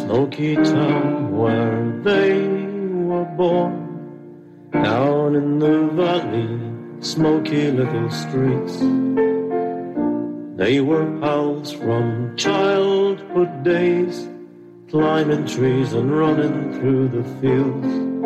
smoky town where they were born, down in the valley, smoky little streets. They were pals from childhood days, climbing trees and running through the fields.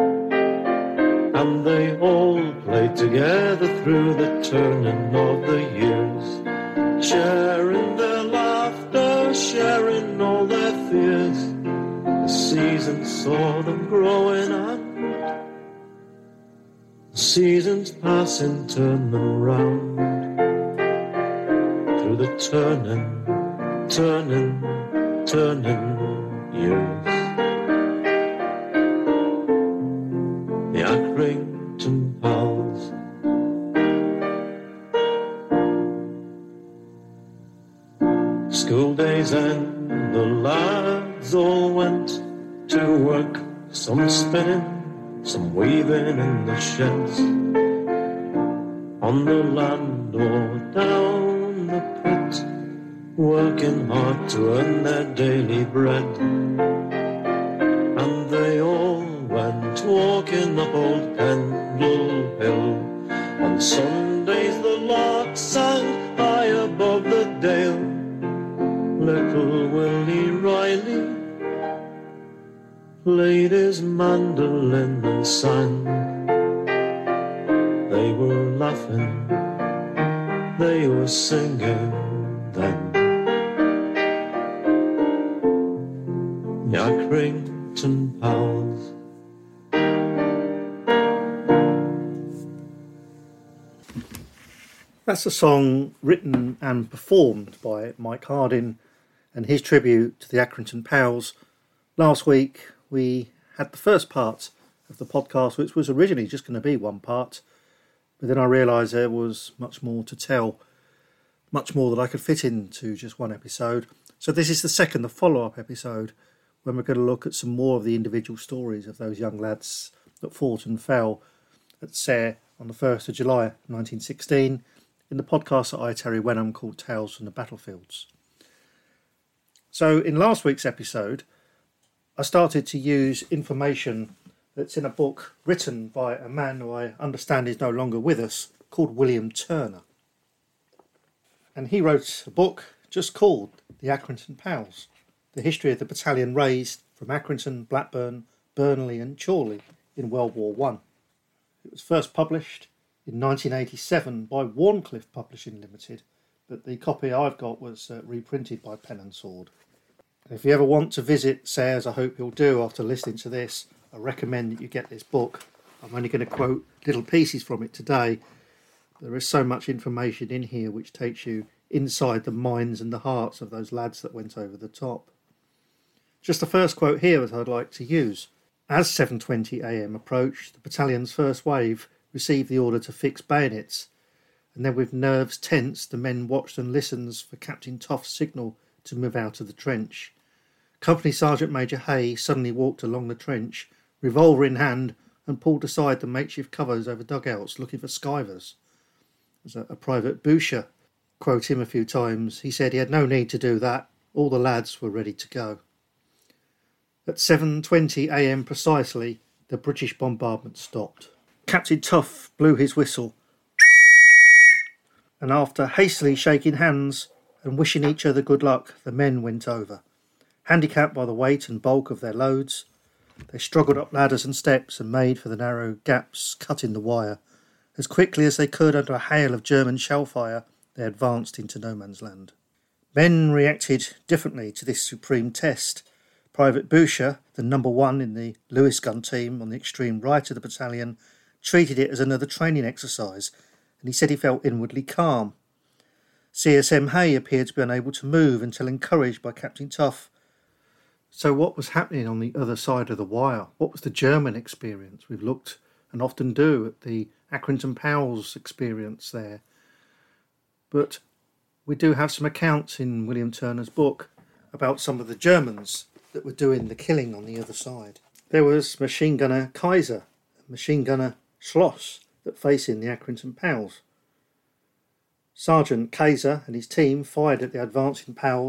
And they all played together through the turning of the years, sharing their laughter, sharing all their fears. The seasons saw them growing and the seasons passing, turning round through the turning years. The Accrington Pals. School days end, the lads all went to work, some spinning, some weaving in the sheds, on the land or down the pit, working hard to earn their daily bread. And they all went walking up Old Pendle Hill. On Sundays the lark sang high above the dale. Little Willie Riley played his mandolin and sang. They were laughing, they were singing then. The Accrington Pals. That's a song written and performed by Mike Harding and his tribute to the Accrington Pals. Last week we had the first part of the podcast, which was originally just going to be one part, but then I realised there was much more to tell, much more that I could fit into just one episode. So this is the follow-up episode, when we're going to look at some more of the individual stories of those young lads that fought and fell at Sayre on the 1st of July 1916 in the podcast that I, Terry Wenham, called Tales from the Battlefields. So in last week's episode, I started to use information that's in a book written by a man who I understand is no longer with us, called William Turner. And he wrote a book just called The Accrington Pals, the history of the battalion raised from Accrington, Blackburn, Burnley and Chorley in World War I. It was first published in 1987 by Warncliffe Publishing Limited, but the copy I've got was reprinted by Pen and Sword. And if you ever want to visit Sayre, as I hope you'll do after listening to this, I recommend that you get this book. I'm only going to quote little pieces from it today. There is so much information in here which takes you inside the minds and the hearts of those lads that went over the top. Just the first quote here that I'd like to use. As 7:20 a.m. approached, the battalion's first wave received the order to fix bayonets, and then with nerves tense, the men watched and listened for Captain Toff's signal to move out of the trench. Company Sergeant Major Hay suddenly walked along the trench, revolver in hand, and pulled aside the makeshift covers over dugouts looking for skivers. As a Private Boucher quote him a few times, he said he had no need to do that, all the lads were ready to go. At 7:20 a.m. precisely, the British bombardment stopped. Captain Toff blew his whistle, and after hastily shaking hands and wishing each other good luck, the men went over. Handicapped by the weight and bulk of their loads, they struggled up ladders and steps and made for the narrow gaps cut in the wire. As quickly as they could under a hail of German shell fire, they advanced into no man's land. Men reacted differently to this supreme test. Private Boucher, the number one in the Lewis gun team on the extreme right of the battalion, treated it as another training exercise, and he said he felt inwardly calm. CSM Hay appeared to be unable to move until encouraged by Captain Toff. So what was happening on the other side of the wire? What was the German experience? We've looked, and often do, at the Accrington Pals experience there. But we do have some accounts in William Turner's book about some of the Germans that were doing the killing on the other side. There was machine gunner Kaiser, machine gunner Schloss that facing the Accrington Pals. Sergeant Kaiser and his team fired at the advancing Pals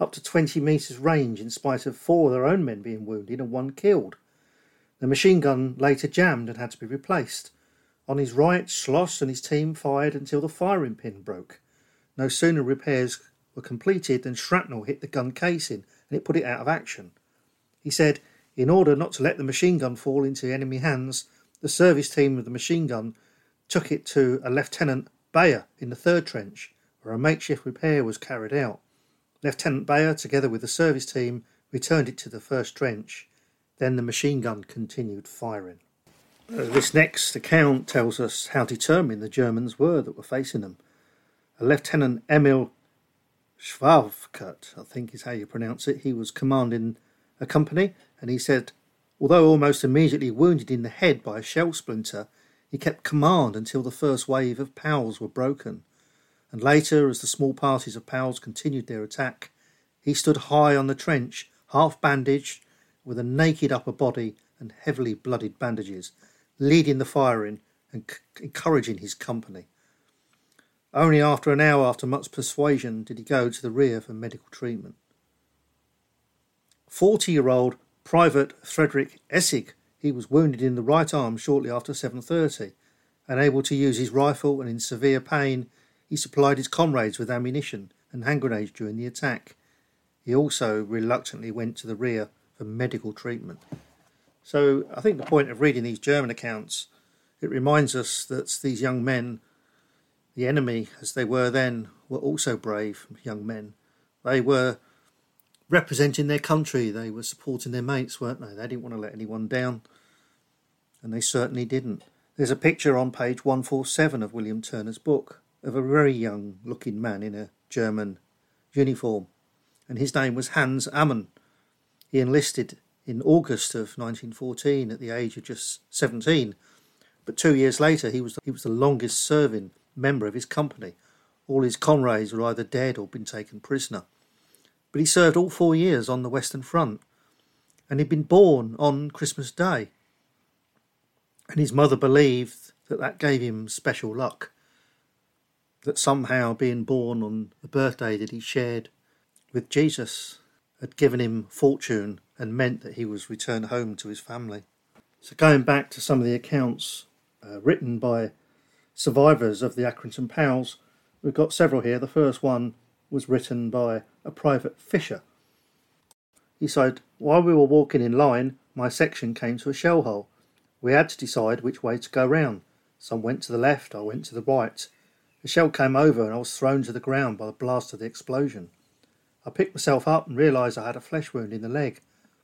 up to 20 metres range in spite of 4 of their own men being wounded and 1 killed. The machine gun later jammed and had to be replaced. On his right, Schloss and his team fired until the firing pin broke. No sooner repairs were completed than shrapnel hit the gun casing and it put it out of action. He said, in order not to let the machine gun fall into enemy hands, the service team of the machine gun took it to a Lieutenant Bayer in the 3rd trench, where a makeshift repair was carried out. Lieutenant Bayer, together with the service team, returned it to the 1st trench. Then the machine gun continued firing. This next account tells us how determined the Germans were that were facing them. A Lieutenant Emil Schwabkert, I think is how you pronounce it, he was commanding a company, and he said, although almost immediately wounded in the head by a shell splinter, he kept command until the first wave of POWs were broken. And later, as the small parties of POWs continued their attack, he stood high on the trench, half bandaged, with a naked upper body and heavily blooded bandages, leading the firing and encouraging his company. Only after an hour after much persuasion did he go to the rear for medical treatment. 40-year-old Private Frederick Essig, he was wounded in the right arm shortly after 7:30. Unable to use his rifle and in severe pain, he supplied his comrades with ammunition and hand grenades during the attack. He also reluctantly went to the rear for medical treatment. So I think the point of reading these German accounts, it reminds us that these young men, the enemy as they were then, were also brave young men. They were representing their country, they were supporting their mates, weren't they? They didn't want to let anyone down, and they certainly didn't. There's a picture on page 147 of William Turner's book of a very young looking man in a German uniform, and his name was Hans Ammann. He enlisted in August of 1914 at the age of just 17, but 2 years later he was the longest serving member of his company. All his comrades were either dead or been taken prisoner. But he served all 4 years on the Western Front, and he'd been born on Christmas Day. And his mother believed that gave him special luck, that somehow being born on the birthday that he shared with Jesus had given him fortune and meant that he was returned home to his family. So going back to some of the accounts written by survivors of the Accrington POWs, we've got several here. The first one was written by a Private Fisher. He said, while we were walking in line, my section came to a shell hole. We had to decide which way to go round. Some went to the left, I went to the right. The shell came over and I was thrown to the ground by the blast of the explosion. I picked myself up and realised I had a flesh wound in the leg.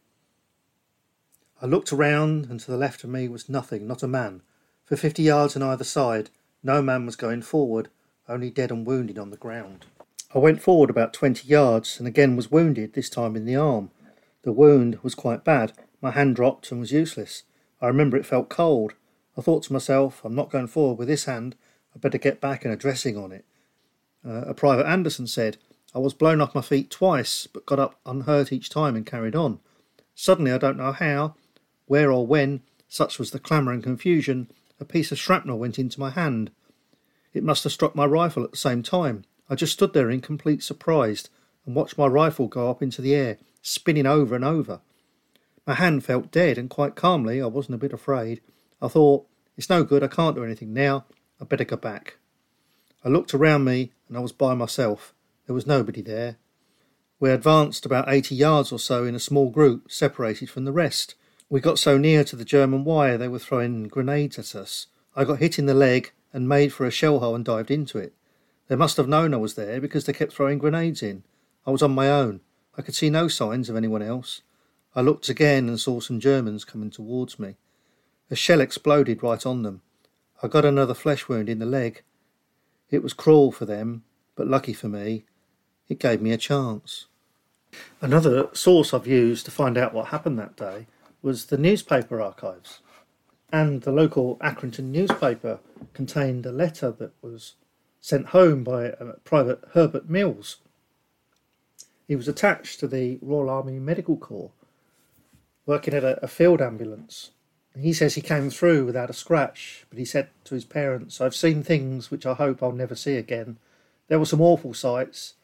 I looked around and to the left of me was nothing, not a man. For 50 yards on either side, no man was going forward, only dead and wounded on the ground. I went forward about 20 yards and again was wounded, this time in the arm. The wound was quite bad. My hand dropped and was useless. I remember it felt cold. I thought to myself, I'm not going forward with this hand. I better get back and a dressing on it. A Private Anderson said, I was blown off my feet twice, but got up unhurt each time and carried on. Suddenly, I don't know how, where or when, such was the clamour and confusion, a piece of shrapnel went into my hand. It must have struck my rifle at the same time. I just stood there in complete surprise and watched my rifle go up into the air, spinning over and over. My hand felt dead, and quite calmly, I wasn't a bit afraid. I thought, it's no good, I can't do anything now, I'd better go back. I looked around me and I was by myself. There was nobody there. We advanced about 80 yards or so in a small group, separated from the rest. We got so near to the German wire they were throwing grenades at us. I got hit in the leg and made for a shell hole and dived into it. They must have known I was there because they kept throwing grenades in. I was on my own. I could see no signs of anyone else. I looked again and saw some Germans coming towards me. A shell exploded right on them. I got another flesh wound in the leg. It was cruel for them, but lucky for me, it gave me a chance. Another source I've used to find out what happened that day was the newspaper archives. And the local Accrington newspaper contained a letter that was sent home by Private Herbert Mills. He was attached to the Royal Army Medical Corps, working at a field ambulance. He says he came through without a scratch, but he said to his parents, I've seen things which I hope I'll never see again. There were some awful sights,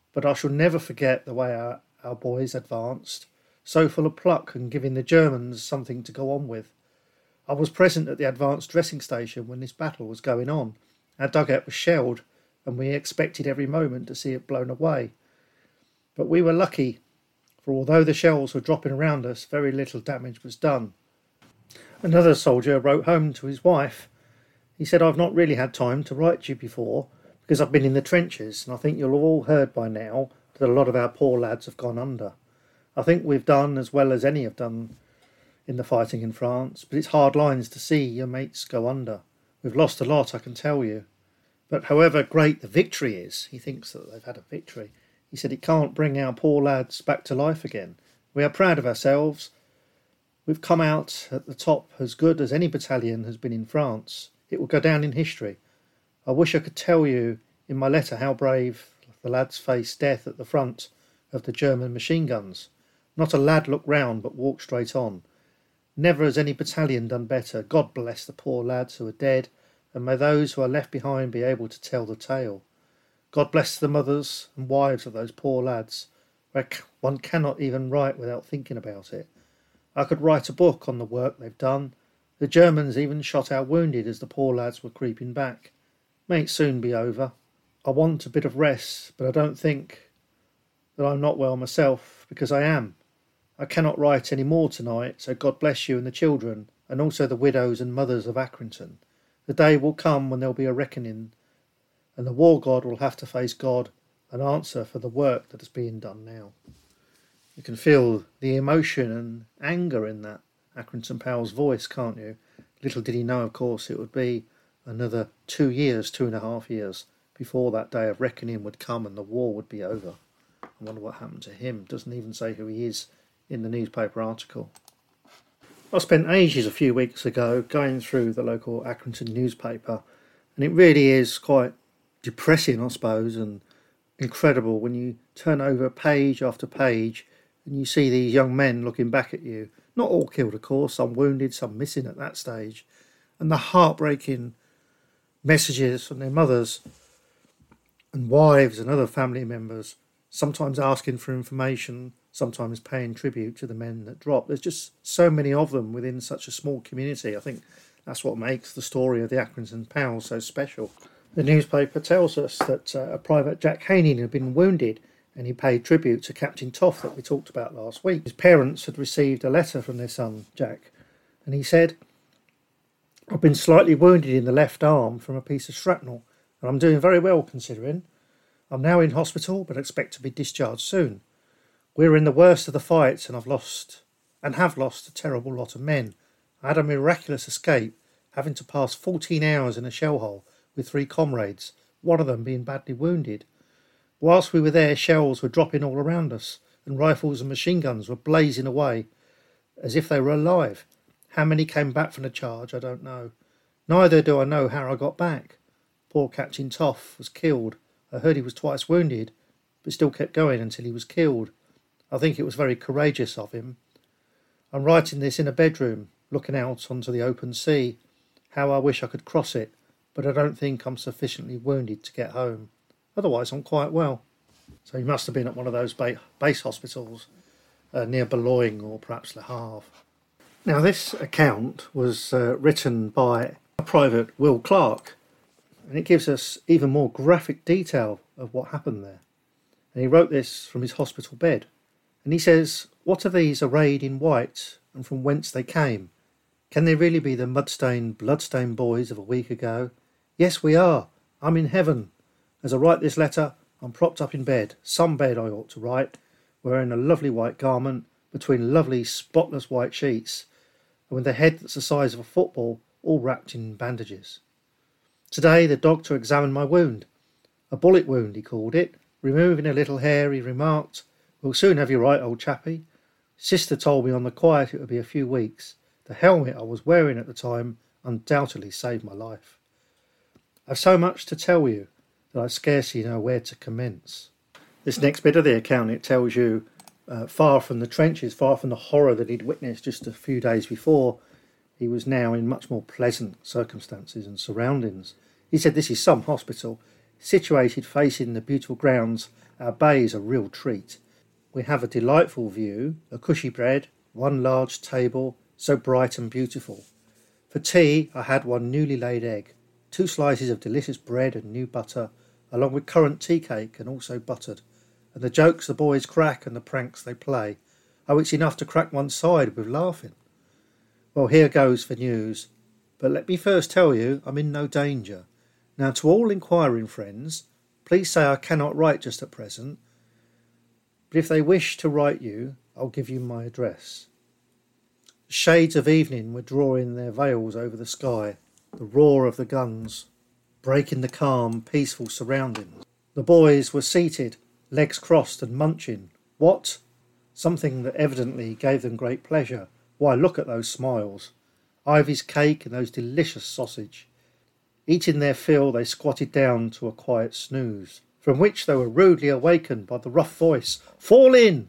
but I shall never forget the way our boys advanced, so full of pluck and giving the Germans something to go on with. I was present at the advanced dressing station when this battle was going on. Our dugout was shelled, and we expected every moment to see it blown away. But we were lucky, for although the shells were dropping around us, very little damage was done. Another soldier wrote home to his wife. He said, "I've not really had time to write to you before, because I've been in the trenches, and I think you'll have all heard by now that a lot of our poor lads have gone under. I think we've done as well as any have done in the fighting in France, but it's hard lines to see your mates go under. We've lost a lot, I can tell you. But however great the victory is," he thinks that they've had a victory, he said, "it can't bring our poor lads back to life again. We are proud of ourselves. We've come out at the top as good as any battalion has been in France. It will go down in history. I wish I could tell you in my letter how brave the lads faced death at the front of the German machine guns. Not a lad looked round but walked straight on. Never has any battalion done better. God bless the poor lads who are dead, and may those who are left behind be able to tell the tale. God bless the mothers and wives of those poor lads. One cannot even write without thinking about it. I could write a book on the work they've done. The Germans even shot our wounded as the poor lads were creeping back. May it soon be over. I want a bit of rest, but I don't think that I'm not well myself, because I am. I cannot write any more tonight, so God bless you and the children, and also the widows and mothers of Accrington. The day will come when there'll be a reckoning, and the war god will have to face God and answer for the work that is being done now." You can feel the emotion and anger in that Accrington Powell's voice, can't you? Little did he know, of course, it would be another 2.5 years before that day of reckoning would come and the war would be over. I wonder what happened to him. Doesn't even say who he is in the newspaper article. I spent ages a few weeks ago going through the local Accrington newspaper, and it really is quite depressing, I suppose, and incredible when you turn over page after page and you see these young men looking back at you. Not all killed, of course, some wounded, some missing at that stage, and the heartbreaking messages from their mothers and wives and other family members, sometimes asking for information, sometimes paying tribute to the men that dropped. There's just so many of them within such a small community. I think that's what makes the story of the Accrington Pals so special. The newspaper tells us that Private Jack Haney had been wounded, and he paid tribute to Captain Toff that we talked about last week. His parents had received a letter from their son, Jack, and he said, "I've been slightly wounded in the left arm from a piece of shrapnel, and I'm doing very well considering. I'm now in hospital, but expect to be discharged soon. We're in the worst of the fights, and have lost a terrible lot of men. I had a miraculous escape, having to pass 14 hours in a shell hole with 3 comrades, one of them being badly wounded. Whilst we were there, shells were dropping all around us, and rifles and machine guns were blazing away as if they were alive. How many came back from the charge, I don't know. Neither do I know how I got back. Poor Captain Toff was killed. I heard he was twice wounded, but still kept going until he was killed. I think it was very courageous of him. I'm writing this in a bedroom, looking out onto the open sea. How I wish I could cross it, but I don't think I'm sufficiently wounded to get home. Otherwise, I'm quite well." So he must have been at one of those base hospitals near Boulogne or perhaps Le Havre. Now, this account was written by Private Will Clark, and it gives us even more graphic detail of what happened there. And he wrote this from his hospital bed. And he says, "What are these arrayed in white, and from whence they came? Can they really be the mud-stained, blood-stained boys of a week ago? Yes, we are. I'm in heaven. As I write this letter, I'm propped up in bed. Some bed, I ought to write, wearing a lovely white garment between lovely spotless white sheets, and with a head that's the size of a football, all wrapped in bandages. Today the doctor examined my wound. A bullet wound, he called it. Removing a little hair, he remarked, 'We'll soon have you right, old chappie.' Sister told me on the quiet it would be a few weeks. The helmet I was wearing at the time undoubtedly saved my life. I've so much to tell you that I scarcely know where to commence." This next bit of the account, it tells you far from the trenches, far from the horror that he'd witnessed just a few days before, he was now in much more pleasant circumstances and surroundings. He said this is some hospital, situated facing the beautiful grounds Our bay's a real treat. We have a delightful view, a cushy bed, one large table, so bright and beautiful. For tea, I had one newly laid egg, 2 slices of delicious bread and new butter, along with currant tea cake and also buttered. And the jokes the boys crack and the pranks they play, oh, it's enough to crack one's side with laughing. Well, here goes for news. But let me first tell you, I'm in no danger. Now, to all inquiring friends, please say I cannot write just at present. But if they wish to write you, I'll give you my address. The shades of evening were drawing their veils over the sky, the roar of the guns breaking the calm, peaceful surroundings. The boys were seated, legs crossed and munching. What? Something that evidently gave them great pleasure. Why, look at those smiles. Ivy's cake and those delicious sausage. Eating their fill, they squatted down to a quiet snooze, from which they were rudely awakened by the rough voice, "Fall in!"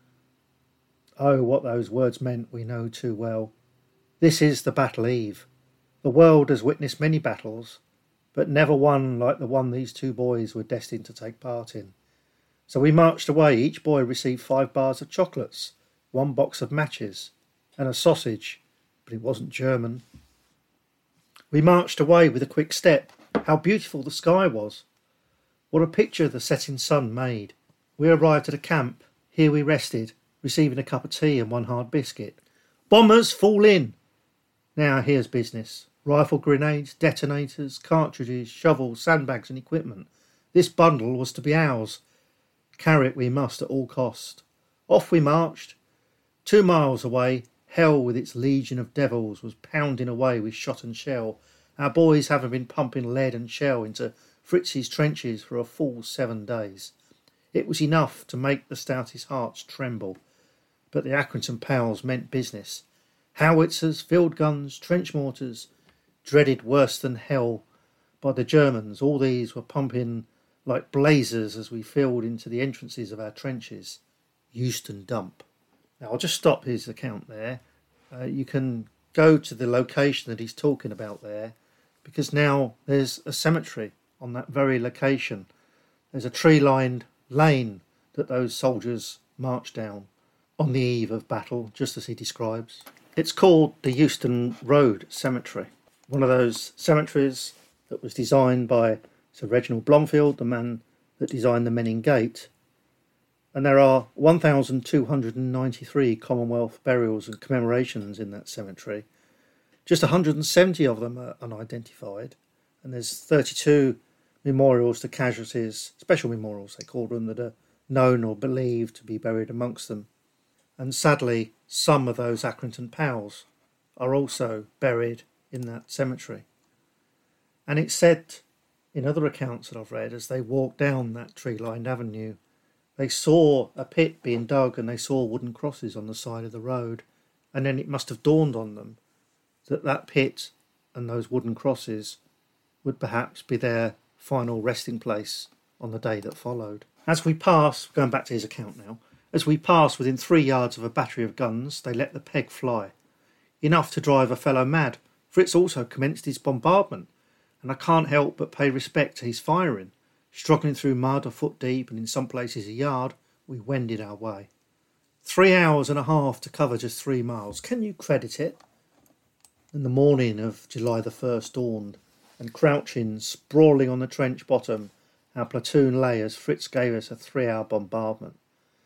Oh, what those words meant we know too well. This is the battle eve. The world has witnessed many battles, but never one like the one these 2 boys were destined to take part in. So we marched away. Each boy received 5 bars of chocolates, 1 box of matches, and a sausage, but it wasn't German. We marched away with a quick step. How beautiful the sky was. What a picture the setting sun made. We arrived at a camp. Here we rested, receiving a cup of tea and 1 hard biscuit. Bombers, fall in! Now here's business. Rifle grenades, detonators, cartridges, shovels, sandbags and equipment. This bundle was to be ours. Carry it we must at all cost. Off we marched. 2 miles away, hell with its legion of devils was pounding away with shot and shell, our boys having been pumping lead and shell into Fritz's trenches for a full 7 days. It was enough to make the stoutest hearts tremble. But the Accrington pals meant business. Howitzers, field guns, trench mortars, dreaded worse than hell by the Germans. All these were pumping like blazers as we filled into the entrances of our trenches. Euston Dump. Now, I'll just stop his account there. You can go to the location that he's talking about there, because now there's a cemetery on that very location. There's a tree-lined lane that those soldiers marched down on the eve of battle, just as he describes. It's called the Euston Road Cemetery, one of those cemeteries that was designed by Sir Reginald Blomfield, the man that designed the Menin Gate. And there are 1,293 Commonwealth burials and commemorations in that cemetery. Just 170 of them are unidentified. And there's 32 memorials to casualties, special memorials they call them, that are known or believed to be buried amongst them. And sadly, some of those Accrington pals are also buried in that cemetery. And it's said in other accounts that I've read, as they walked down that tree-lined avenue, they saw a pit being dug and they saw wooden crosses on the side of the road. And then it must have dawned on them that that pit and those wooden crosses would perhaps be their final resting place on the day that followed. As we pass, going back to his account now, as we passed within 3 yards of a battery of guns, they let the peg fly. Enough to drive a fellow mad. Fritz also commenced his bombardment, and I can't help but pay respect to his firing. Struggling through mud a foot deep and in some places a yard, we wended our way. 3 hours and a half to cover just 3 miles. Can you credit it? And the morning of July the 1st dawned, and crouching, sprawling on the trench bottom, our platoon lay as Fritz gave us a 3-hour bombardment.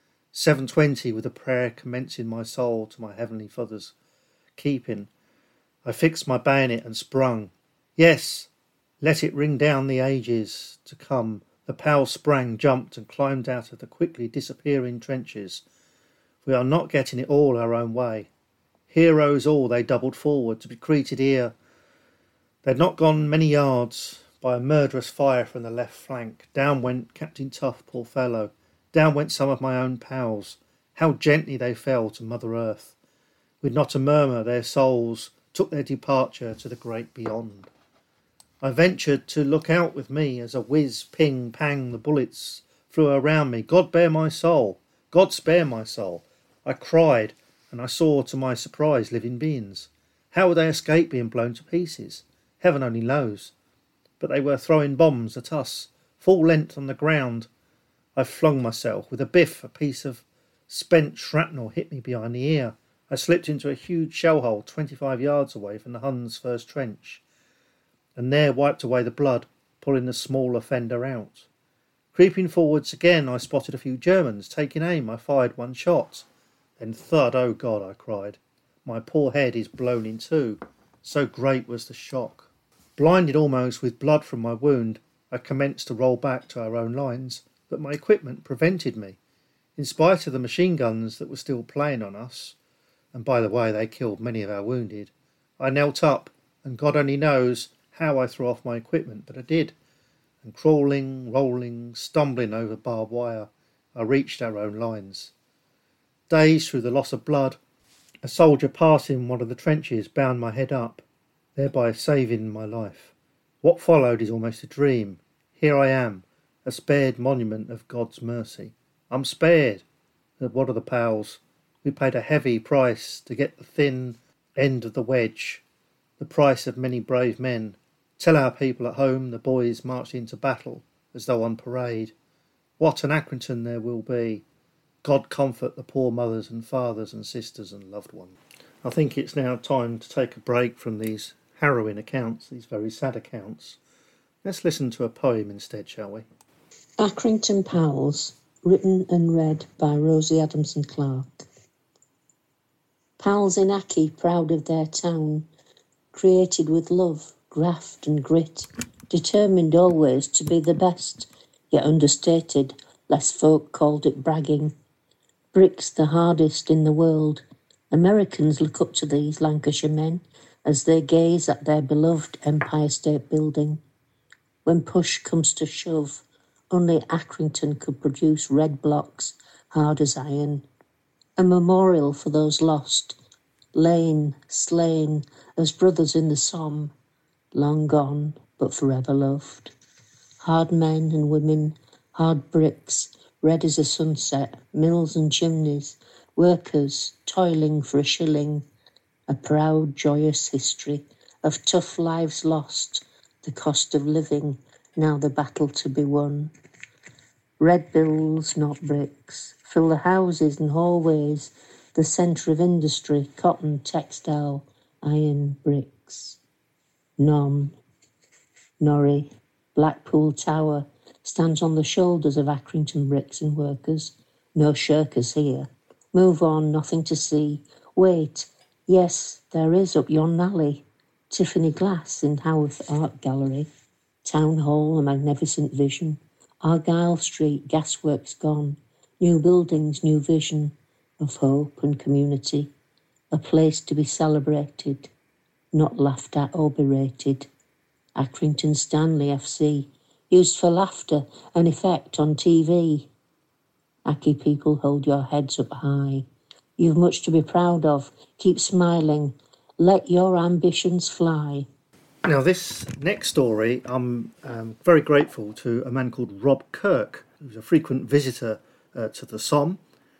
7:20, with a prayer commencing my soul to my heavenly Father's keeping, I fixed my bayonet and sprung. Yes, let it ring down the ages to come. The pal sprang, jumped and climbed out of the quickly disappearing trenches. We are not getting it all our own way. Heroes all, they doubled forward to be greeted here. They'd not gone many yards by a murderous fire from the left flank. Down went Captain Tough, poor fellow. Down went some of my own pals. How gently they fell to Mother Earth. With not a murmur, their souls took their departure to the great beyond. I ventured to look out with me as a whiz, ping, pang, the bullets flew around me. God bear my soul! God spare my soul! I cried, and I saw to my surprise living beings. How would they escape being blown to pieces? Heaven only knows. But they were throwing bombs at us, full length on the ground. I flung myself. With a biff, a piece of spent shrapnel hit me behind the ear. I slipped into a huge shell hole 25 yards away from the Huns' first trench, and there wiped away the blood, pulling the small offender out. Creeping forwards again, I spotted a few Germans. Taking aim, I fired one shot. Then thud, oh God, I cried. My poor head is blown in two. So great was the shock. Blinded almost with blood from my wound, I commenced to roll back to our own lines, but my equipment prevented me. In spite of the machine guns that were still playing on us, and by the way they killed many of our wounded, I knelt up, and God only knows how I threw off my equipment, but I did. And crawling, rolling, stumbling over barbed wire, I reached our own lines. Dazed through the loss of blood, a soldier passing one of the trenches bound my head up, thereby saving my life. What followed is almost a dream. Here I am, a spared monument of God's mercy. I'm spared. But what of the pals? We paid a heavy price to get the thin end of the wedge, the price of many brave men. Tell our people at home the boys marched into battle as though on parade. What an Accrington there will be. God comfort the poor mothers and fathers and sisters and loved ones. I think it's now time to take a break from these harrowing accounts, these very sad accounts. Let's listen to a poem instead, shall we? Accrington Pals, written and read by Rosie Adamson Clark. Pals in Accy, proud of their town, created with love, graft and grit, determined always to be the best, yet understated, lest folk called it bragging. Bricks the hardest in the world. Americans look up to these Lancashire men as they gaze at their beloved Empire State Building. When push comes to shove, only Accrington could produce red blocks hard as iron. A memorial for those lost, lain, slain, as brothers in the Somme, long gone but forever loved. Hard men and women, hard bricks, red as a sunset, mills and chimneys, workers toiling for a shilling, a proud, joyous history of tough lives lost, the cost of living, now the battle to be won. Red bills, not bricks, fill the houses and hallways, the centre of industry, cotton, textile, iron, bricks. None. Norrie, Blackpool Tower, stands on the shoulders of Accrington bricks and workers. No shirkers here. Move on, nothing to see. Wait, yes, there is up yon alley. Tiffany Glass in Haworth Art Gallery. Town Hall, a magnificent vision. Argyle Street, gasworks gone. New buildings, new vision of hope and community. A place to be celebrated, not laughed at or berated. Accrington Stanley FC, used for laughter and effect on TV. Accy people, hold your heads up high. You've much to be proud of. Keep smiling. Let your ambitions fly. Now, this next story, I'm very grateful to a man called Rob Kirk, who's a frequent visitor to the Somme.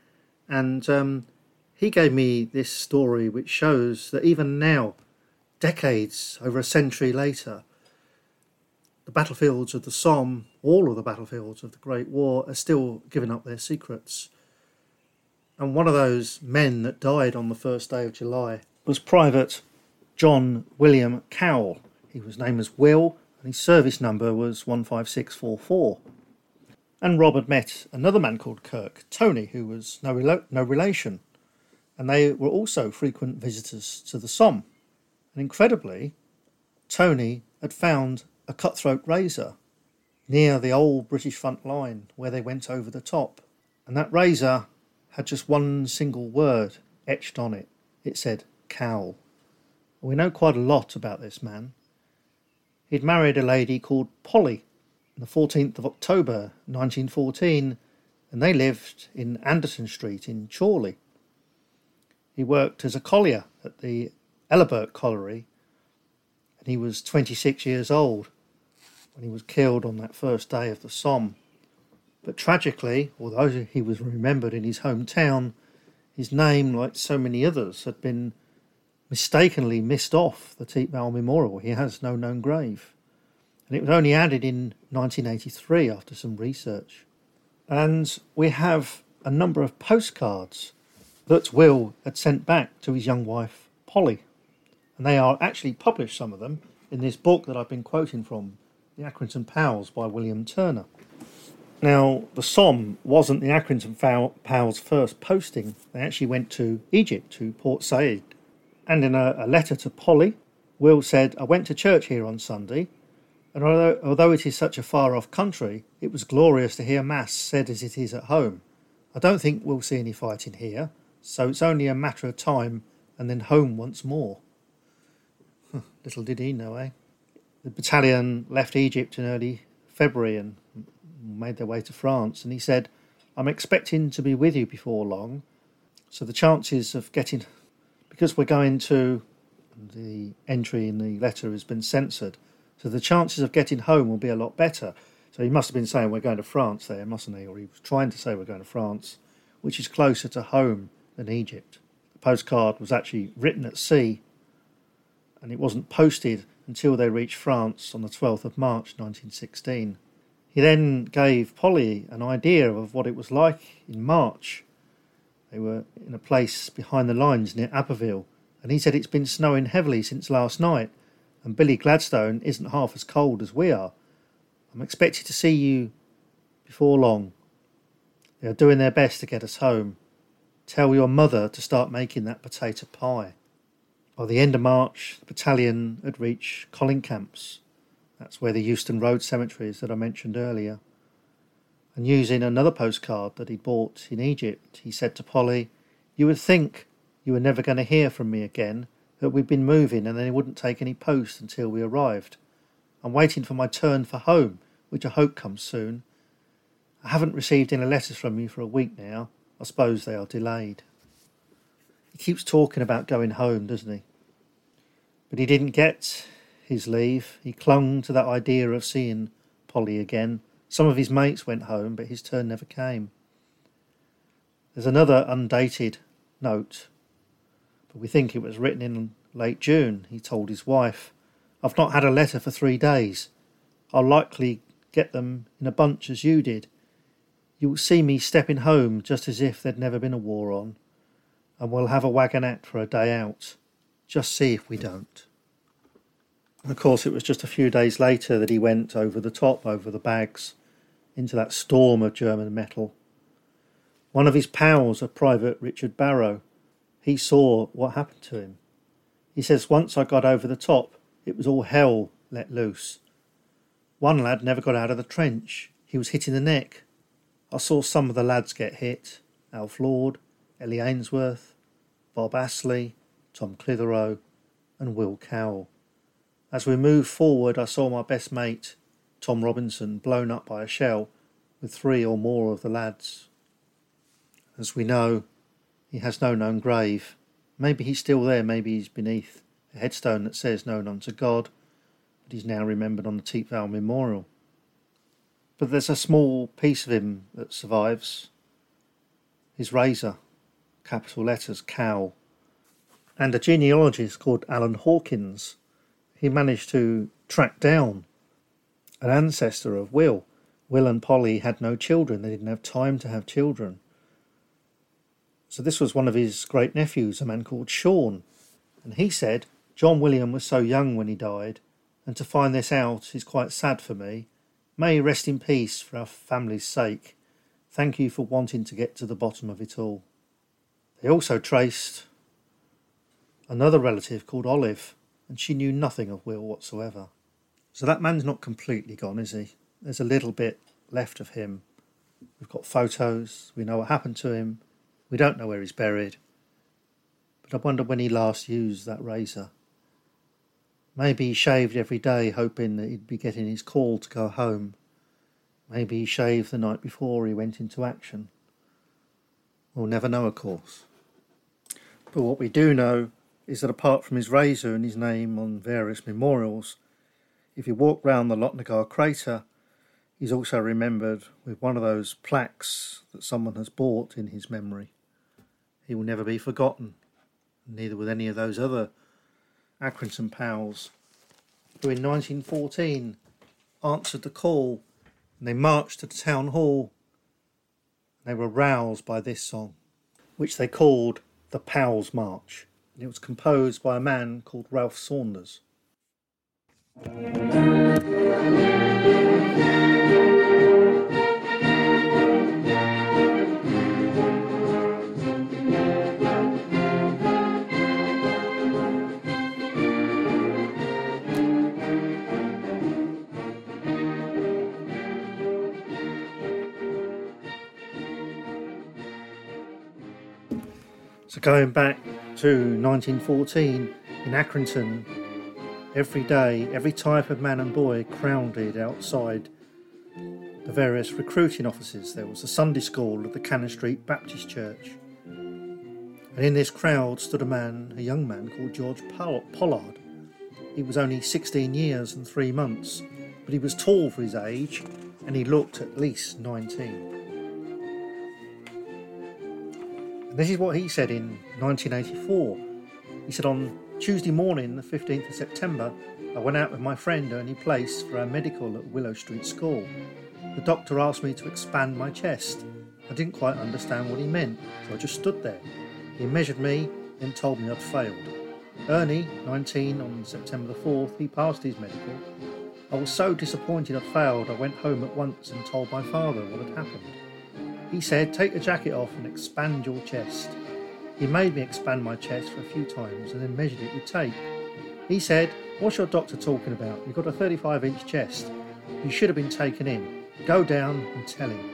And he gave me this story which shows that even now, decades, over a century later, the battlefields of the Somme, all of the battlefields of the Great War, are still giving up their secrets. And one of those men that died on the first day of July was Private John William Cowell. He was named as Will, and his service number was 15644. And Rob had met another man called Kirk, Tony, who was no relation. And they were also frequent visitors to the Somme. And incredibly, Tony had found a cutthroat razor near the old British front line where they went over the top. And that razor had just one single word etched on it. It said, Cowell. We know quite a lot about this man. He'd married a lady called Polly on the 14th of October 1914, and they lived in Anderton Street in Chorley. He worked as a collier at the Ellebert Colliery, and he was 26 years old when he was killed on that first day of the Somme. But tragically, although he was remembered in his hometown, his name, like so many others, had been mistakenly missed off the Teepmale Memorial. He has no known grave. And it was only added in 1983 after some research. And we have a number of postcards that Will had sent back to his young wife, Polly. And they are actually published, some of them, in this book that I've been quoting from, The Accrington Pals by William Turner. Now, the Somme wasn't the Accrington Pals' first posting. They actually went to Egypt, to Port Said. And in a letter to Polly, Will said, "I went to church here on Sunday, and although it is such a far-off country, it was glorious to hear Mass said as it is at home. I don't think we'll see any fighting here, so it's only a matter of time and then home once more." Little did he know, eh? The battalion left Egypt in early February and made their way to France, and he said, "I'm expecting to be with you before long, so the chances of getting..." Because we're going to... The entry in the letter has been censored, so the chances of getting home will be a lot better. So he must have been saying we're going to France there, mustn't he? Or he was trying to say we're going to France, which is closer to home than Egypt. The postcard was actually written at sea, and it wasn't posted until they reached France on the 12th of March 1916. He then gave Polly an idea of what it was like in March. They were in a place behind the lines near Abbeville, and he said it's been snowing heavily since last night, and Billy Gladstone isn't half as cold as we are. I'm expected to see you before long. They are doing their best to get us home. Tell your mother to start making that potato pie. By the end of March, the battalion had reached Collincamps. That's where the Euston Road cemetery is that I mentioned earlier. And using another postcard that he'd bought in Egypt, he said to Polly, "You would think you were never going to hear from me again, that we'd been moving and they wouldn't take any post until we arrived. I'm waiting for my turn for home, which I hope comes soon. I haven't received any letters from you for a week now. I suppose they are delayed." He keeps talking about going home, doesn't he? But he didn't get his leave. He clung to that idea of seeing Polly again. Some of his mates went home, but his turn never came. There's another undated note, but we think it was written in late June. He told his wife, "I've not had a letter for 3 days. I'll likely get them in a bunch as you did. You'll see me stepping home just as if there'd never been a war on, and we'll have a wagonette for a day out. Just see if we don't." And of course, it was just a few days later that he went over the top, over the bags, into that storm of German metal. One of his pals, a Private Richard Barrow, he saw what happened to him. He says, "Once I got over the top, it was all hell let loose. One lad never got out of the trench. He was hit in the neck. I saw some of the lads get hit. Alf Lord, Ellie Ainsworth, Bob Astley, Tom Clitheroe and Will Cowell. As we moved forward, I saw my best mate, Tom Robinson, blown up by a shell with 3 or more of the lads. As we know, he has no known grave. Maybe he's still there, maybe he's beneath a headstone that says known unto God, but he's now remembered on the Teep Vale Memorial. But there's a small piece of him that survives. His razor, capital letters, Cowell. And a genealogist called Alan Hawkins, he managed to track down an ancestor of Will. Will and Polly had no children. They didn't have time to have children. So this was one of his great nephews, a man called Sean. And he said, "John William was so young when he died, and to find this out is quite sad for me. May he rest in peace for our family's sake. Thank you for wanting to get to the bottom of it all." They also traced another relative called Olive, and she knew nothing of Will whatsoever. So that man's not completely gone, is he? There's a little bit left of him. We've got photos, we know what happened to him, we don't know where he's buried. But I wonder when he last used that razor. Maybe he shaved every day hoping that he'd be getting his call to go home. Maybe he shaved the night before he went into action. We'll never know, of course. But what we do know is that apart from his razor and his name on various memorials, if you walk round the Lotnagar crater, he's also remembered with one of those plaques that someone has bought in his memory. He will never be forgotten, neither will any of those other Accrington pals who in 1914 answered the call and they marched to the town hall They were roused by this song, which they called the Pals March. And it was composed by a man called Ralph Saunders. So going back to 1914 in Accrington, every day, every type of man and boy crowded outside the various recruiting offices. There was a Sunday school at the Cannon Street Baptist Church. And in this crowd stood a young man called George Pollard. He was only 16 years and 3 months, but he was tall for his age and he looked at least 19. And this is what he said in 1984. He said, on Tuesday morning, the 15th of September, I went out with my friend Ernie Place for our medical at Willow Street School. The doctor asked me to expand my chest. I didn't quite understand what he meant, so I just stood there. He measured me and told me I'd failed. Ernie, 19, on September the 4th, he passed his medical. I was so disappointed I'd failed, I went home at once and told my father what had happened. He said, take the jacket off and expand your chest. He made me expand my chest for a few times and then measured it with tape. He said, what's your doctor talking about? You've got a 35-inch chest. You should have been taken in. Go down and tell him.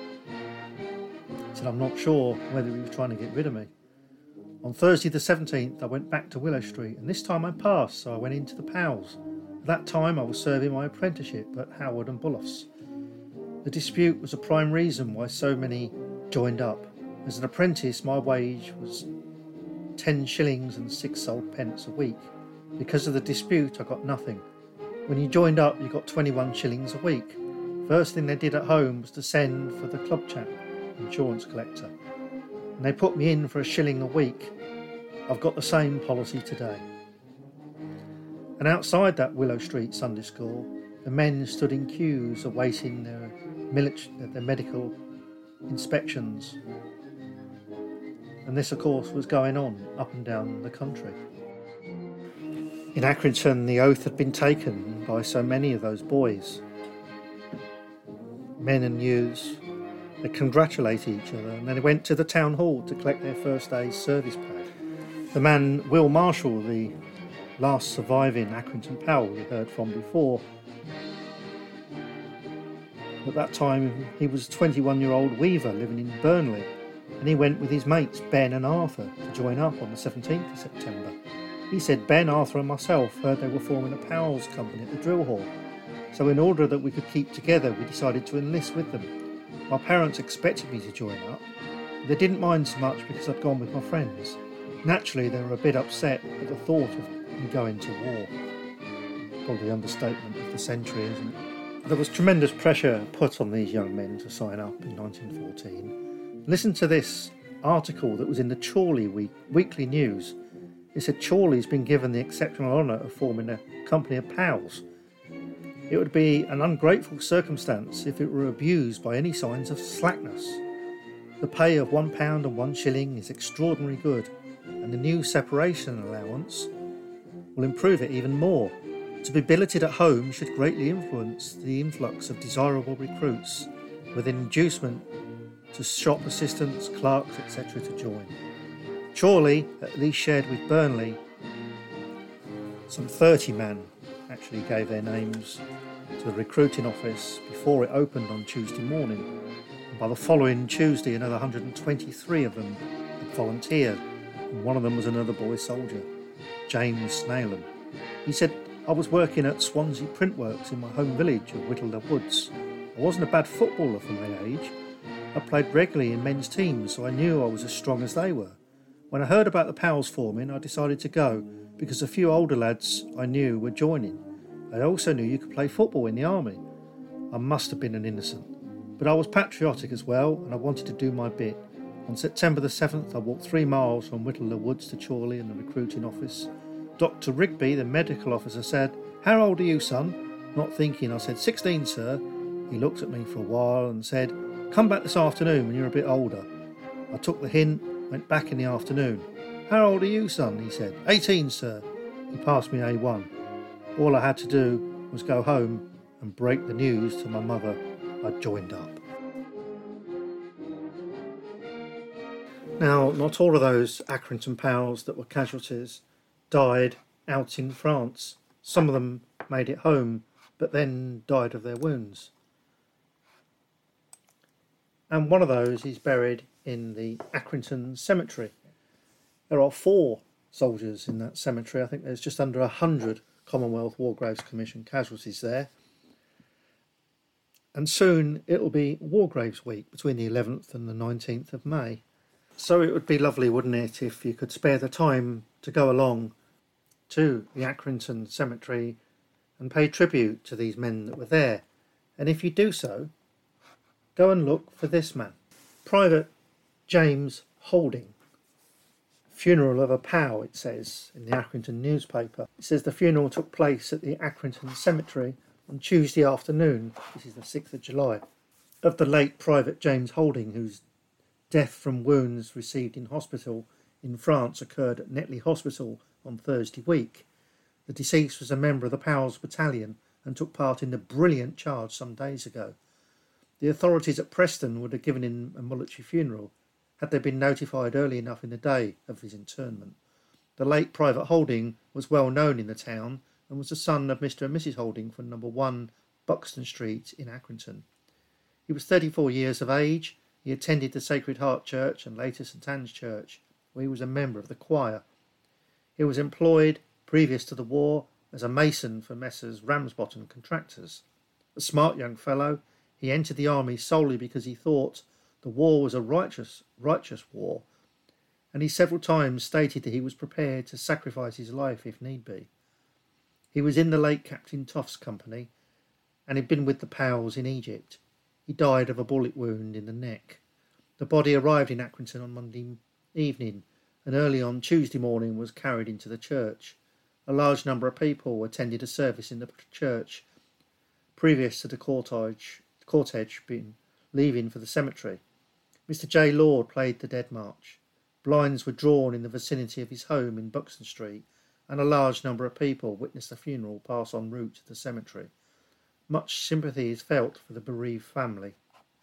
He said, I'm not sure whether he was trying to get rid of me. On Thursday the 17th, I went back to Willow Street, and this time I passed, so I went into the Pals. At that time, I was serving my apprenticeship at Howard and Bulloff's. The dispute was a prime reason why so many joined up. As an apprentice, my wage was 10 shillings and 6 old pence a week. Because of the dispute, I got nothing. When you joined up, you got 21 shillings a week. First thing they did at home was to send for the club chap, insurance collector. And they put me in for a shilling a week. I've got the same policy today. And outside that Willow Street Sunday School, the men stood in queues awaiting their medical inspections. And this, of course, was going on up and down the country. In Accrington, the oath had been taken by so many of those boys. Men and youths, they congratulated each other, and then they went to the town hall to collect their first day's service pay. The man, Will Marshall, the last surviving Accrington Pal we heard from before, at that time he was a 21-year-old weaver living in Burnley, and he went with his mates Ben and Arthur to join up on the 17th of September. He said Ben, Arthur and myself heard they were forming a Pals company at the drill hall, so in order that we could keep together we decided to enlist with them. My parents expected me to join up, but they didn't mind so much because I'd gone with my friends. Naturally they were a bit upset at the thought of me going to war. Probably the understatement of the century, isn't it? There was tremendous pressure put on these young men to sign up in 1914. Listen to this article that was in the Chorley Weekly News. It said Chorley's been given the exceptional honour of forming a company of pals. It would be an ungrateful circumstance if it were abused by any signs of slackness. The pay of £1 and 1 shilling is extraordinarily good, and the new separation allowance will improve it even more. To be billeted at home should greatly influence the influx of desirable recruits, with an inducement to shop assistants, clerks, etc. to join. Chorley at least shared with Burnley. Some 30 men actually gave their names to the recruiting office before it opened on Tuesday morning. And by the following Tuesday, another 123 of them had volunteered, and one of them was another boy soldier, James Snayland. He said, I was working at Swansea Printworks in my home village of Whittler Woods. I wasn't a bad footballer for my age. I played regularly in men's teams, so I knew I was as strong as they were. When I heard about the Pals forming, I decided to go because a few older lads I knew were joining. I also knew you could play football in the army. I must have been an innocent. But I was patriotic as well, and I wanted to do my bit. On September the 7th, I walked 3 miles from Whittler Woods to Chorley in the recruiting office. Dr. Rigby, the medical officer, said, "How old are you, son?" Not thinking, I said, 16, sir. He looked at me for a while and said, Come back this afternoon when you're a bit older. I took the hint, went back in the afternoon. How old are you, son? He said. 18, sir. He passed me A1. All I had to do was go home and break the news to my mother I'd joined up. Now, not all of those Accrington pals that were casualties died out in France. Some of them made it home, but then died of their wounds. And one of those is buried in the Accrington Cemetery. There are 4 soldiers in that cemetery. I think there's just under 100 Commonwealth War Graves Commission casualties there. And soon it'll be War Graves Week between the 11th and the 19th of May. So it would be lovely, wouldn't it, if you could spare the time to go along to the Accrington Cemetery and pay tribute to these men that were there. And if you do so, go and look for this man, Private James Holding. Funeral of a POW, it says in the Accrington newspaper. It says the funeral took place at the Accrington Cemetery on Tuesday afternoon, this is the 6th of July, of the late Private James Holding, whose death from wounds received in hospital in France occurred at Netley Hospital on Thursday week. The deceased was a member of the POWs battalion and took part in the brilliant charge some days ago. The authorities at Preston would have given him a military funeral had they been notified early enough in the day of his interment. The late Private Holding was well known in the town and was the son of Mr. and Mrs. Holding from number 1 Buxton Street in Accrington. He was 34 years of age. He attended the Sacred Heart Church and later St Anne's Church, where he was a member of the choir. He was employed, previous to the war, as a mason for Messrs Ramsbottom Contractors. A smart young fellow, he entered the army solely because he thought the war was a righteous war, and he several times stated that he was prepared to sacrifice his life if need be. He was in the late Captain Toft's company and had been with the POWs in Egypt. He died of a bullet wound in the neck. The body arrived in Accrington on Monday evening and early on Tuesday morning was carried into the church. A large number of people attended a service in the church previous to the cortege being leaving for the cemetery. Mr. J. Lord played the Dead March. Blinds were drawn in the vicinity of his home in Buxton Street, and a large number of people witnessed the funeral pass en route to the cemetery. Much sympathy is felt for the bereaved family,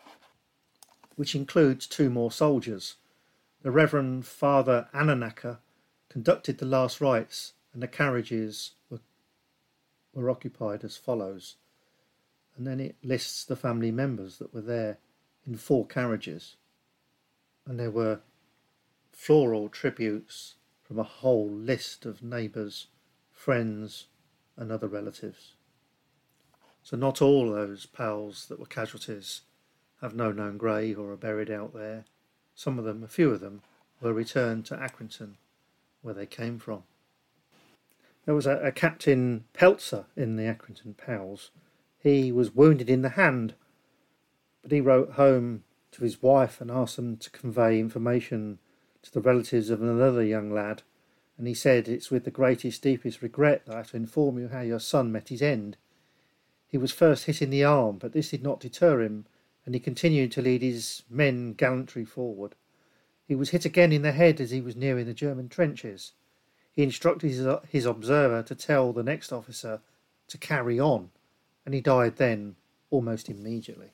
which includes 2 more soldiers. The Reverend Father Ananaker conducted the last rites, and the carriages were occupied as follows. And then it lists the family members that were there in 4 carriages. And there were floral tributes from a whole list of neighbours, friends and other relatives. So not all those pals that were casualties have no known grave or are buried out there. Some of them, a few of them, were returned to Accrington, where they came from. There was a Captain Peltzer in the Accrington POWs. He was wounded in the hand, but he wrote home to his wife and asked them to convey information to the relatives of another young lad, and he said, "It's with the greatest, deepest regret that I have to inform you how your son met his end. He was first hit in the arm, but this did not deter him, and he continued to lead his men gallantly forward. He was hit again in the head as he was nearing the German trenches. He instructed his observer to tell the next officer to carry on, and he died then, almost immediately."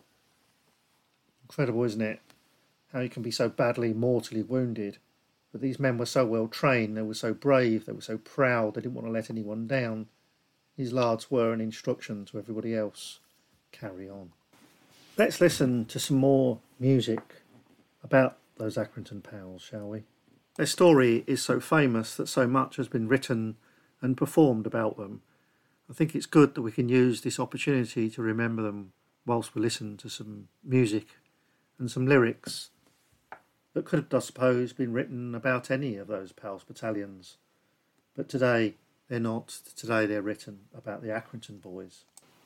Incredible, isn't it? How you can be so badly, mortally wounded. But these men were so well trained, they were so brave, they were so proud, they didn't want to let anyone down. His lads were an instruction to everybody else. Carry on. Let's listen to some more music about those Accrington POWs, shall we? Their story is so famous that so much has been written and performed about them. I think it's good that we can use this opportunity to remember them whilst we listen to some music and some lyrics that could have, I suppose, been written about any of those POWs battalions. But today they're not. Today they're written about the Accrington boys.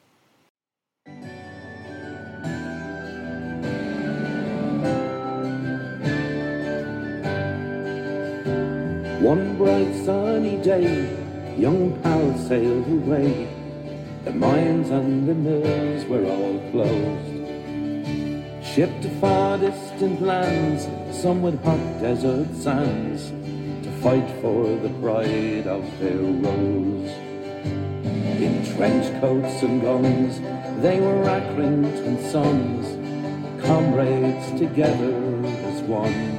One bright sunny day, young POW sailed away. The mines and the mills were all closed. shipped to far distant lands, some with hot desert sands, to fight for the pride of their rose. In trench coats and guns, they were Accrington sons, comrades together as one.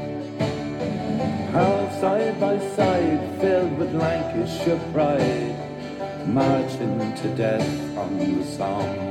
How side by side, filled with Lancashire pride, marching to death on the Somme.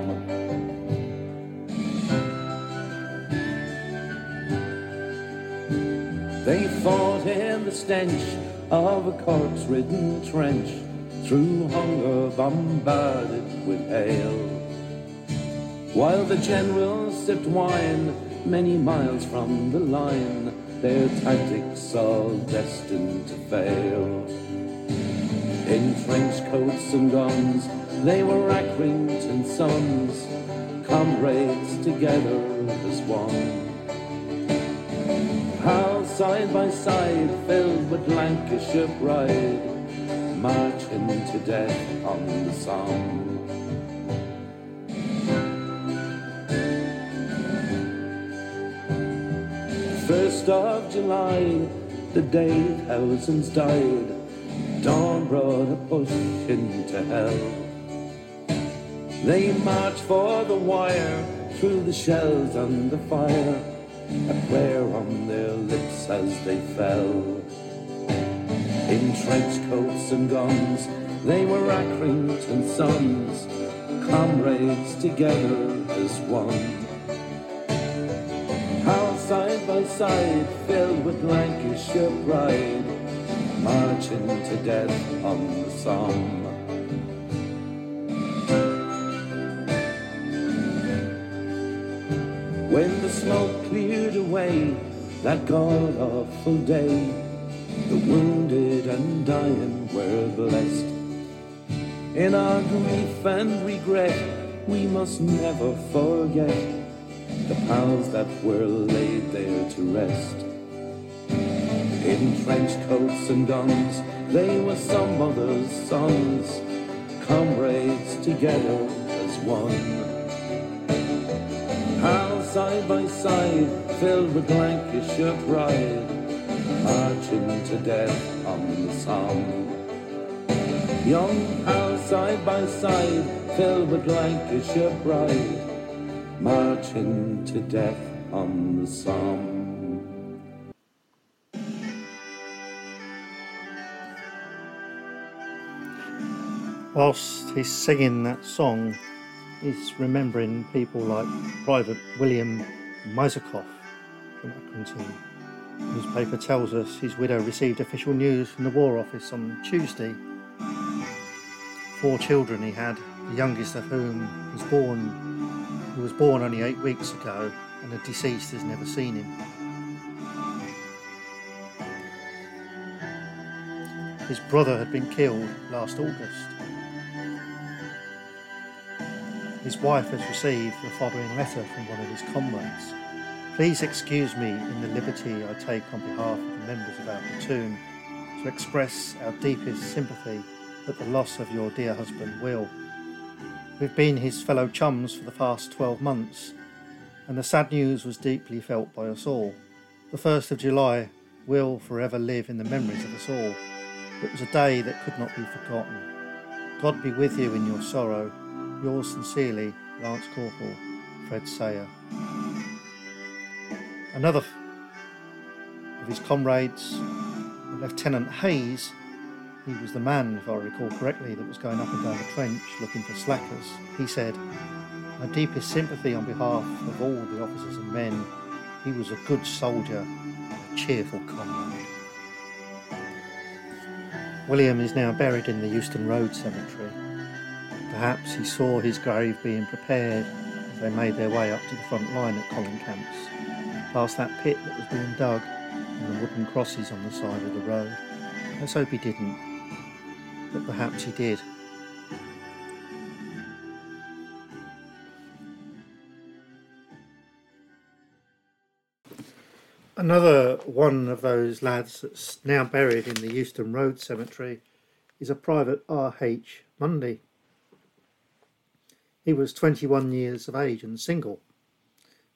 They fought in the stench of a corpse-ridden trench, through hunger bombarded with hail, while the generals sipped wine many miles from the line, their tactics all destined to fail. In trench coats and guns, they were Accrington sons, comrades together as one. How side by side, filled with Lancashire pride, marching to death on the Somme. 1st of July, the day thousands died, dawn brought a push into hell. They marched for the wire, through the shells and the fire, a prayer on their lips as they fell. In trench coats and guns, they were Accrington sons, comrades together as one. How side by side, filled with Lancashire pride, marching to death on the Somme. When the smoke cleared away that god-awful day, the wounded and dying were blessed. In our grief and regret, we must never forget the pals that were laid there to rest. In trench coats and guns, they were some others' sons, comrades together as one. How side by side, filled with Lancashire pride, marching to death on the Somme. Young pals side by side, filled with Lancashire pride, marching to death on the Somme. Whilst he's singing that song, he's remembering people like Private William Mizakoff from Accrington. The newspaper tells us his widow received official news from the War Office on Tuesday. 4 children he had, the youngest of whom was born only 8 weeks ago, and the deceased has never seen him. His brother had been killed last August. His wife has received the following letter from one of his comrades. Please excuse me in the liberty I take on behalf of the members of our platoon to express our deepest sympathy at the loss of your dear husband, Will. We've been his fellow chums for the past 12 months, and the sad news was deeply felt by us all. The 1st of July will forever live in the memories of us all. It was a day that could not be forgotten. God be with you in your sorrow. Yours sincerely, Lance Corporal Fred Sayer. Another of his comrades, Lieutenant Hayes, he was the man, if I recall correctly, that was going up and down the trench looking for slackers. He said, "My deepest sympathy on behalf of all the officers and men. He was a good soldier and a cheerful comrade." William is now buried in the Euston Road Cemetery. Perhaps he saw his grave being prepared as they made their way up to the front line at Colin Camps, past that pit that was being dug and the wooden crosses on the side of the road. Let's hope he didn't, but perhaps he did. Another one of those lads that's now buried in the Euston Road Cemetery is a Private R.H. Mundy. He was 21 years of age and single,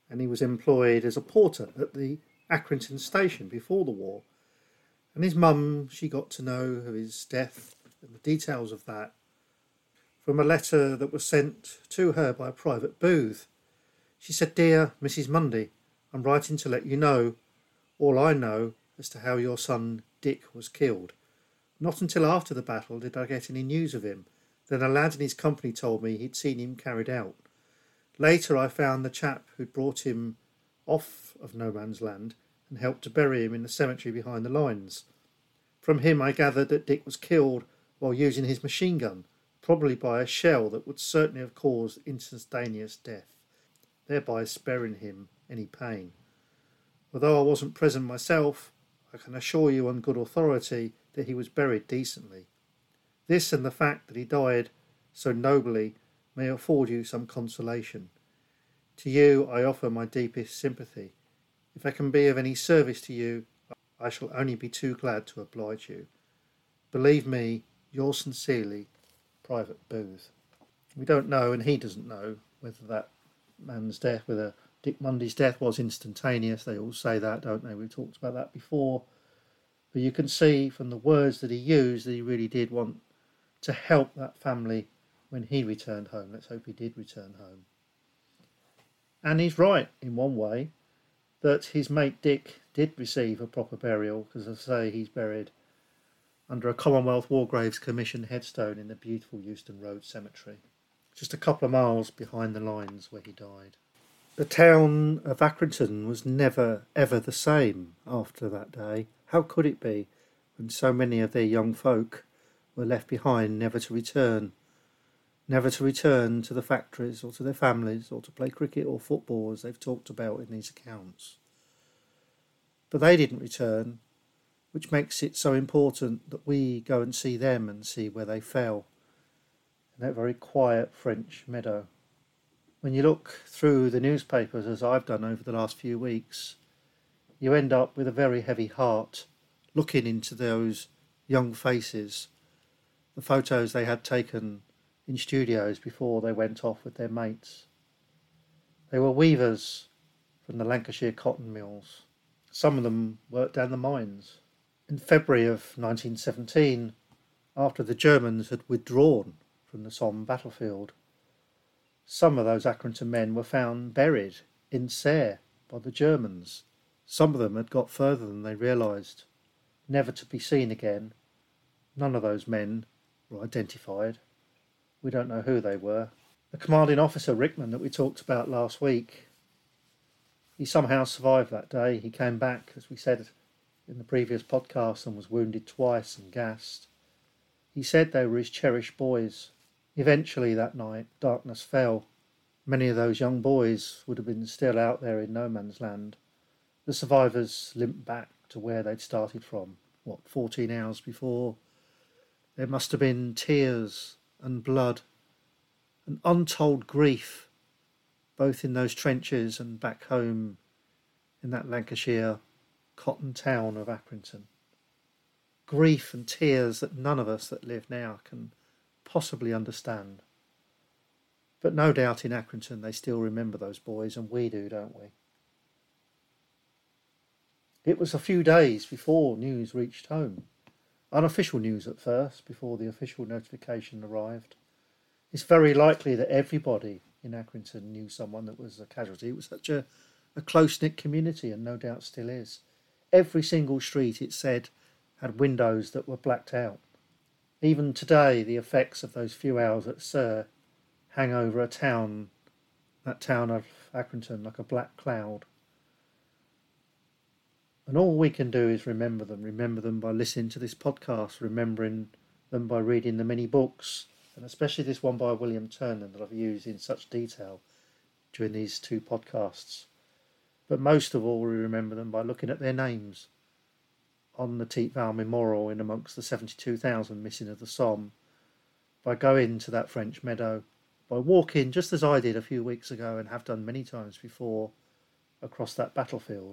and he was employed as a porter at the Accrington station before the war. And his mum, she got to know of his death and the details of that from a letter that was sent to her by a private booth. She said, "Dear Mrs. Mundy, I'm writing to let you know all I know as to how your son Dick was killed. Not until after the battle did I get any news of him. Then a lad in his company told me he'd seen him carried out. Later I found the chap who'd brought him off of no man's land and helped to bury him in the cemetery behind the lines. From him I gathered that Dick was killed while using his machine gun, probably by a shell that would certainly have caused instantaneous death, thereby sparing him any pain. Although I wasn't present myself, I can assure you on good authority that he was buried decently. This and the fact that he died so nobly may afford you some consolation. To you I offer my deepest sympathy. If I can be of any service to you, I shall only be too glad to oblige you. Believe me, yours sincerely, Private Booth." We don't know, and he doesn't know, whether that man's death, whether Dick Mundy's death was instantaneous. They all say that, don't they? We've talked about that before. But you can see from the words that he used that he really did want to help that family when he returned home. Let's hope he did return home. And he's right in one way that his mate Dick did receive a proper burial, because as I say, he's buried under a Commonwealth War Graves Commission headstone in the beautiful Euston Road Cemetery, just a couple of miles behind the lines where he died. The town of Accrington was never ever the same after that day. How could it be, when so many of their young folk were left behind, never to return to the factories or to their families or to play cricket or football as they've talked about in these accounts. But they didn't return, which makes it so important that we go and see them and see where they fell, in that very quiet French meadow. When you look through the newspapers, as I've done over the last few weeks, you end up with a very heavy heart looking into those young faces, the photos they had taken in studios before they went off with their mates. They were weavers from the Lancashire cotton mills. Some of them worked down the mines. In February of 1917, after the Germans had withdrawn from the Somme battlefield, some of those Accrington men were found buried in Serre by the Germans. Some of them had got further than they realised, never to be seen again. None of those men were identified. We don't know who they were. The commanding officer, Rickman, that we talked about last week, he somehow survived that day. He came back, as we said in the previous podcast, and was wounded twice and gassed. He said they were his cherished boys. Eventually that night, darkness fell. Many of those young boys would have been still out there in no man's land. The survivors limped back to where they'd started from, 14 hours before. There must have been tears and blood and untold grief, both in those trenches and back home in that Lancashire cotton town of Accrington. Grief and tears that none of us that live now can possibly understand. But no doubt in Accrington they still remember those boys, and we do, don't we? It was a few days before news reached home. Unofficial news at first, before the official notification arrived. It's very likely that everybody in Accrington knew someone that was a casualty. It was such a close-knit community, and no doubt still is. Every single street, it said, had windows that were blacked out. Even today, the effects of those few hours at Serre hang over a town, that town of Accrington, like a black cloud. And all we can do is remember them by listening to this podcast, remembering them by reading the many books, and especially this one by William Turner that I've used in such detail during these two podcasts. But most of all, we remember them by looking at their names on the Tietval Memorial in amongst the 72,000 missing of the Somme, by going to that French meadow, by walking, just as I did a few weeks ago and have done many times before, across that battlefield.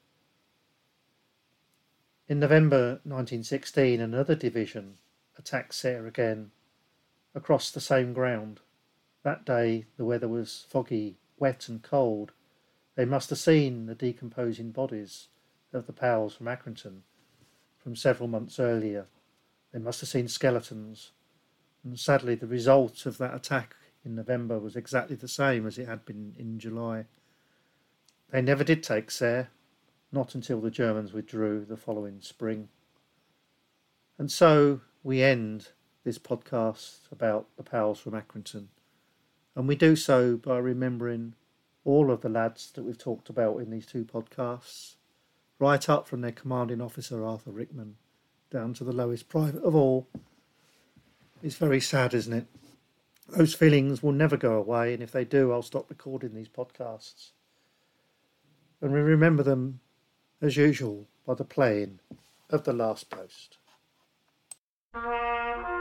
In November 1916, another division attacked Serre again, across the same ground. That day the weather was foggy, wet and cold, They must have seen the decomposing bodies of the pals from Accrington from several months earlier. They must have seen skeletons. And sadly, the result of that attack in November was exactly the same as it had been in July. They never did take Serres, not until the Germans withdrew the following spring. And so we end this podcast about the pals from Accrington. And we do so by remembering all of the lads that we've talked about in these two podcasts, right up from their commanding officer, Arthur Rickman, down to the lowest private of all. It's very sad, isn't it? Those feelings will never go away, and if they do, I'll stop recording these podcasts. And we remember them, as usual, by the playing of The Last Post.